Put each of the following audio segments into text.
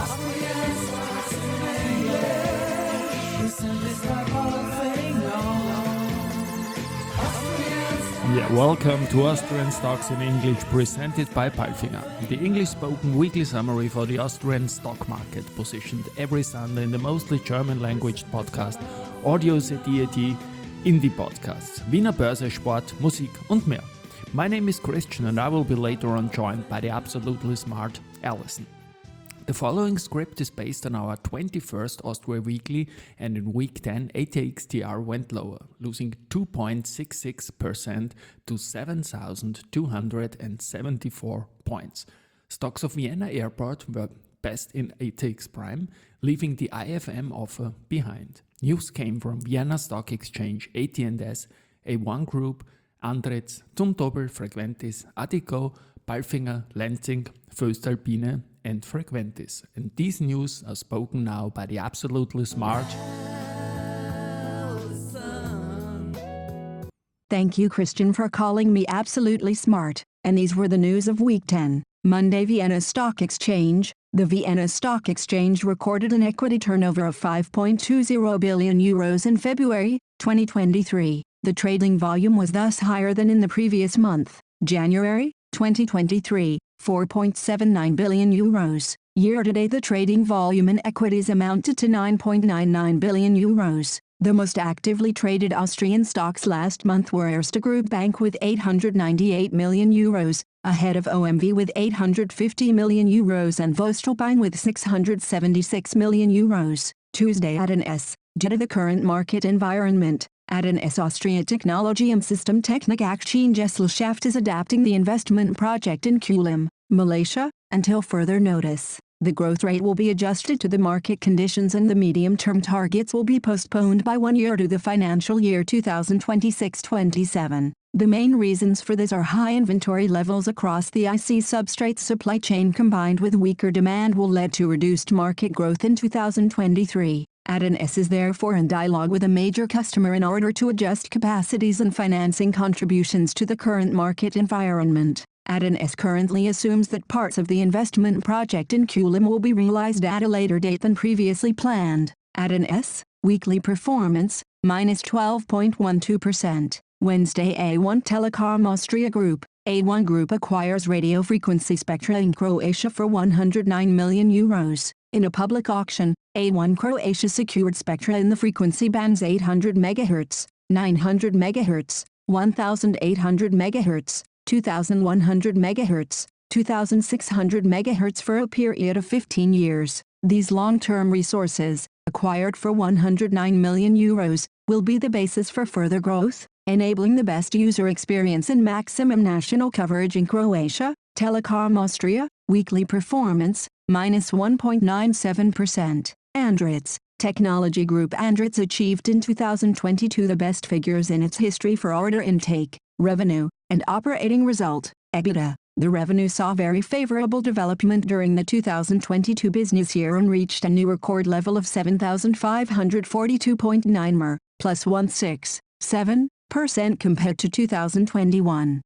Yeah, welcome to Austrian Stocks in English, presented by Palfinger, the English-spoken weekly summary for the Austrian stock market, positioned every Sunday in the mostly German-language podcast Audio ZDAT Indie Podcasts, Wiener Börse, Sport, Musik und mehr. My name is Christian and I will be later on joined by the absolutely smart Alison. The following script is based on our 21st Austria Weekly, and in week 10 ATXTR went lower, losing 2.66% to 7,274 points. Stocks of Vienna Airport were best in ATX Prime, leaving the IFM offer behind. News came from Vienna Stock Exchange, AT&S, A1 Group, Andritz, Zumtobel, Frequentis, Adico, Palfinger, Lenzing, voestalpine and Frequentis. And these news are spoken now by the absolutely smart Thank you, Christian, for calling me absolutely smart. And these were the news of week 10. Monday, Vienna Stock Exchange. The Vienna Stock Exchange recorded an equity turnover of 5.20 billion euros in February 2023. The trading volume was thus higher than in the previous month, January 2023, 4.79 billion euros. Year-to-date the trading volume in equities amounted to 9.99 billion euros. The most actively traded Austrian stocks last month were Erste Group Bank with 898 million euros, ahead of OMV with 850 million euros and Voestalpine with 676 million euros. Tuesday AT&S. Due to the current market environment, AT&S Austria Technology and System Technik Aktiengesellschaft is adapting the investment project in Kulim, Malaysia, until further notice. The growth rate will be adjusted to the market conditions and the medium-term targets will be postponed by 1 year to the financial year 2026-27. The main reasons for this are high inventory levels across the IC substrate supply chain combined with weaker demand will lead to reduced market growth in 2023. AT&S is therefore in dialogue with a major customer in order to adjust capacities and financing contributions to the current market environment. AT&S currently assumes that parts of the investment project in Kulim will be realized at a later date than previously planned. AT&S, weekly performance, minus 12.12%. Wednesday A1 Telecom Austria Group. A1 Group acquires radio frequency spectra in Croatia for 109 million euros. In a public auction, A1 Croatia secured spectra in the frequency bands 800 MHz, 900 MHz, 1800 MHz, 2100 MHz, 2600 MHz for a period of 15 years. These long-term resources, acquired for 109 million euros, will be the basis for further growth, enabling the best user experience and maximum national coverage in Croatia. Telekom Austria, weekly performance, minus 1.97%. Andritz, Technology Group. Andritz achieved in 2022 the best figures in its history for order intake, revenue, and operating result, EBITDA. The revenue saw very favorable development during the 2022 business year and reached a new record level of 7,542.9 mer, plus 1.67% compared to 2021,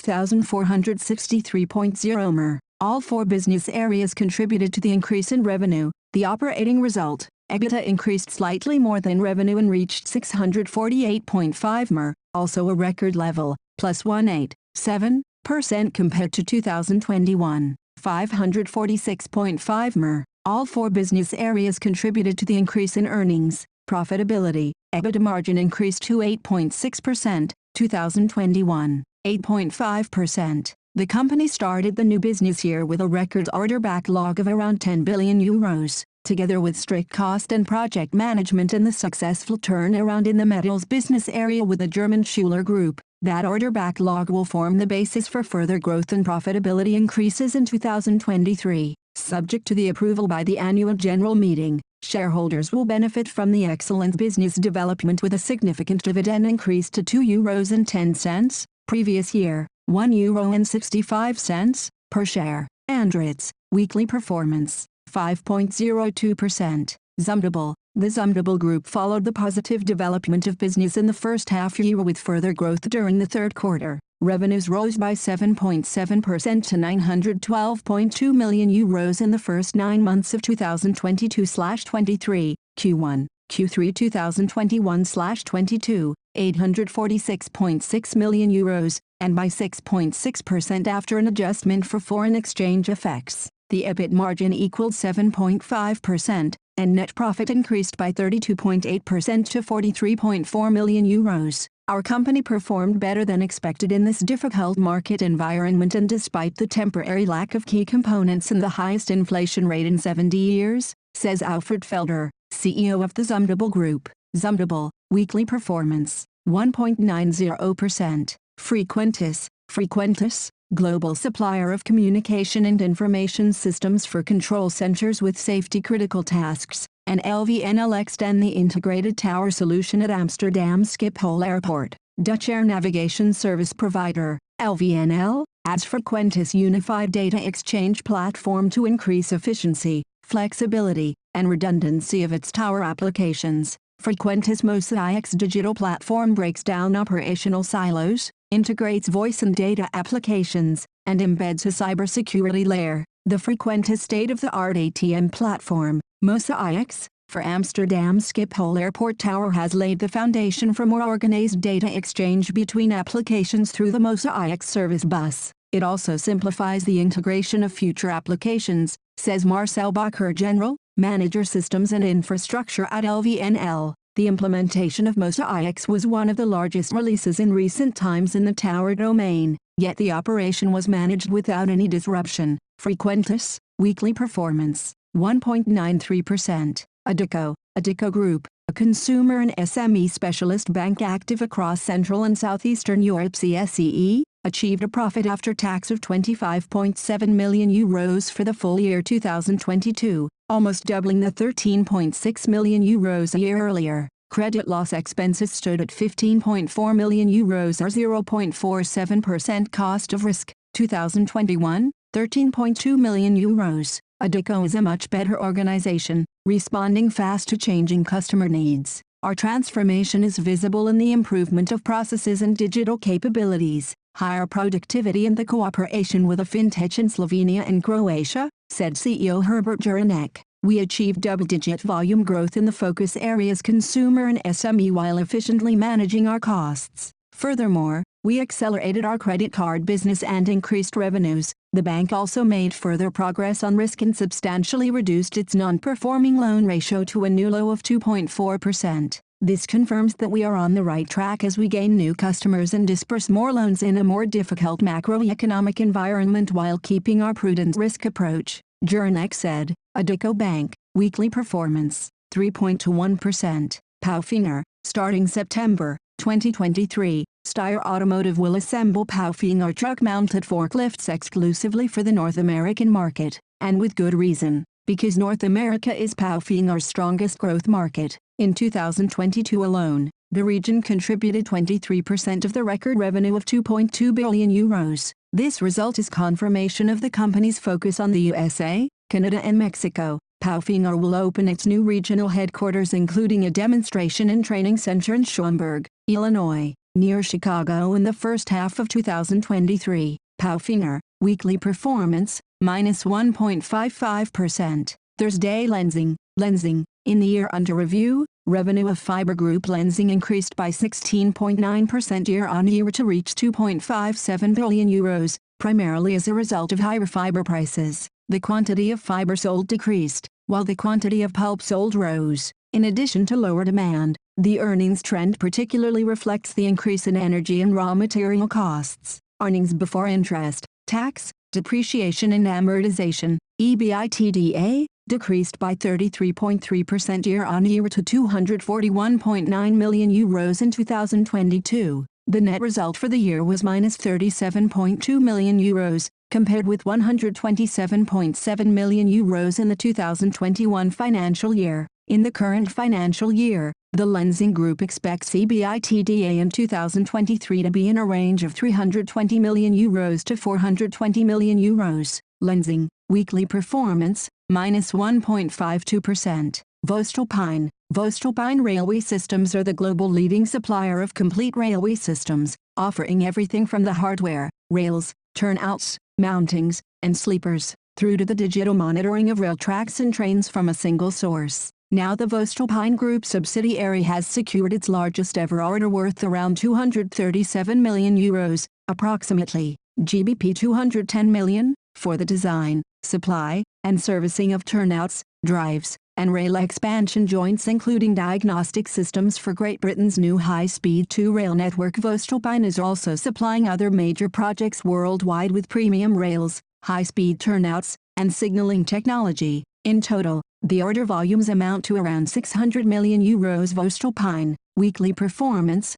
6,463.0 mer. All four business areas contributed to the increase in revenue. The operating result, EBITDA, increased slightly more than revenue and reached 648.5 mer, also a record level, plus 1.87% compared to 2021, 546.5 mer. All four business areas contributed to the increase in earnings. Profitability, EBITDA margin increased to 8.6%, 2021, 8.5%. The company started the new business year with a record order backlog of around 10 billion euros. Together with strict cost and project management and the successful turnaround in the metals business area with the German Schuler Group, that order backlog will form the basis for further growth and profitability increases in 2023. Subject to the approval by the annual general meeting, shareholders will benefit from the excellent business development with a significant dividend increase to 2.10 euros, previous year, 1.65 euro per share. Andritz, weekly performance, 5.02%. Zumtobel. The Zumtobel Group followed the positive development of business in the first half year with further growth during the third quarter. revenues rose by 7.7% to €912.2 million in the first 9 months of 2022/23, Q1, Q3 2021/22, €846.6 million, and by 6.6% after an adjustment for foreign exchange effects. The EBIT margin equaled 7.5%, and net profit increased by 32.8% to €43.4 million. Our company performed better than expected in this difficult market environment, and despite the temporary lack of key components and the highest inflation rate in 70 years, says Alfred Felder, CEO of the Zumtobel Group. Zumtobel, weekly performance, 1.90%. Frequentis, global supplier of communication and information systems for control centers with safety-critical tasks, and LVNL extend the integrated tower solution at Amsterdam Schiphol Airport. Dutch air navigation service provider, LVNL, adds Frequentis unified data exchange platform to increase efficiency, flexibility, and redundancy of its tower applications. Frequentis Mosaics digital platform breaks down operational silos, integrates voice and data applications, and embeds a cybersecurity layer. The Frequentis state-of-the-art ATM platform, Mosaics, for Amsterdam Schiphol Airport Tower has laid the foundation for more organized data exchange between applications through the Mosaics service bus. It also simplifies the integration of future applications, says Marcel Bakker, General Manager Systems and Infrastructure at LVNL. The implementation of Mosaics was one of the largest releases in recent times in the tower domain, yet the operation was managed without any disruption. Frequentis, weekly performance, 1.93%. Adecco Group, a consumer and SME specialist bank active across Central and Southeastern Europe CSEE, achieved a profit after tax of €25.7 million for the full year 2022, almost doubling the €13.6 million a year earlier. Credit loss expenses stood at €15.4 million or 0.47% cost of risk. 2021, €13.2 million. Adecco is a much better organization, responding fast to changing customer needs. Our transformation is visible in the improvement of processes and digital capabilities, higher productivity and the cooperation with a fintech in Slovenia and Croatia, said CEO Herbert Juranek. We achieved double-digit volume growth in the focus areas consumer and SME while efficiently managing our costs. Furthermore, we accelerated our credit card business and increased revenues. The bank also made further progress on risk and substantially reduced its non-performing loan ratio to a new low of 2.4%. This confirms that we are on the right track as we gain new customers and disperse more loans in a more difficult macroeconomic environment while keeping our prudent risk approach, Juranek said. Adecco Bank, weekly performance, 3.21%. Palfinger, starting September 2023, Steyr Automotive will assemble Palfinger truck-mounted forklifts exclusively for the North American market, and with good reason, because North America is Palfinger's strongest growth market. In 2022 alone, the region contributed 23% of the record revenue of €2.2 billion. This result is confirmation of the company's focus on the USA, Canada and Mexico. Palfinger will open its new regional headquarters, including a demonstration and training center in Schaumburg, Illinois, near Chicago in the first half of 2023. Palfinger, weekly performance, minus 1.55%. Thursday Lenzing, in the year under review, revenue of Fiber Group Lenzing increased by 16.9% year-on-year to reach €2.57 billion, primarily as a result of higher fiber prices. The quantity of fiber sold decreased, while the quantity of pulp sold rose. In addition to lower demand, the earnings trend particularly reflects the increase in energy and raw material costs. Earnings before interest, tax, depreciation and amortization, EBITDA, decreased by 33.3% year-on-year to €241.9 million in 2022. The net result for the year was minus €37.2 million, compared with €127.7 million in the 2021 financial year. In the current financial year, the Lenzing Group expects EBITDA in 2023 to be in a range of €320 million to €420 million. Lenzing, weekly performance, minus 1.52%. Voestalpine, Voestalpine Railway Systems are the global leading supplier of complete railway systems, offering everything from the hardware, rails, turnouts, mountings, and sleepers, through to the digital monitoring of rail tracks and trains from a single source. Now the Voestalpine Group subsidiary has secured its largest ever order worth around €237 million, approximately GBP 210 million, for the design, supply, and servicing of turnouts, drives, and rail expansion joints including diagnostic systems for Great Britain's new high-speed 2-rail network. Voestalpine is also supplying other major projects worldwide with premium rails, high-speed turnouts, and signaling technology. In total, the order volumes amount to around €600 million. Voestalpine, weekly performance,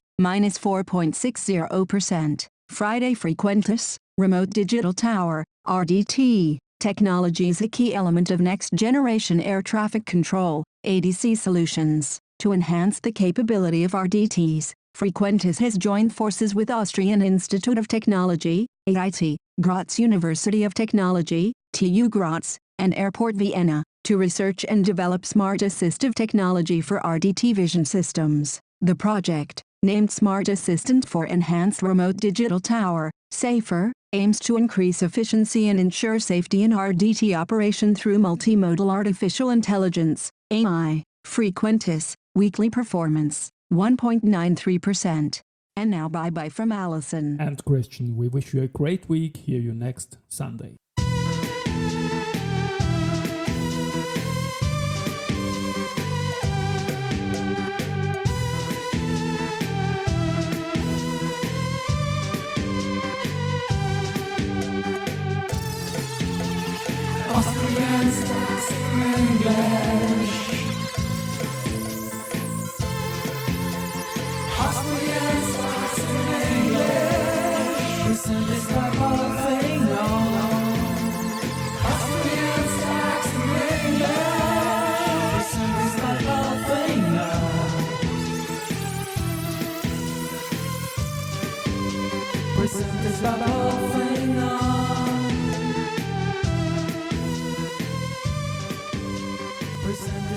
-4.60%. Friday Frequentis, Remote Digital Tower, RDT. Technology is a key element of next-generation air traffic control, ADC solutions. To enhance the capability of RDTs, Frequentis has joined forces with Austrian Institute of Technology, AIT, Graz University of Technology, TU Graz, and Airport Vienna, to research and develop smart assistive technology for RDT vision systems. The project, named Smart Assistant for Enhanced Remote Digital Tower, SAFER, aims to increase efficiency and ensure safety in RDT operation through multimodal artificial intelligence, AI. Frequentis, weekly performance, 1.93%. And now bye-bye from Alison and Christian. We wish you a great week. Hear you next Sunday. Austrian Stocks English. Austrian Stocks English. Presented by Palfinger. Austrian Stocks English. Presented by Palfinger. Presented by Palfinger. Present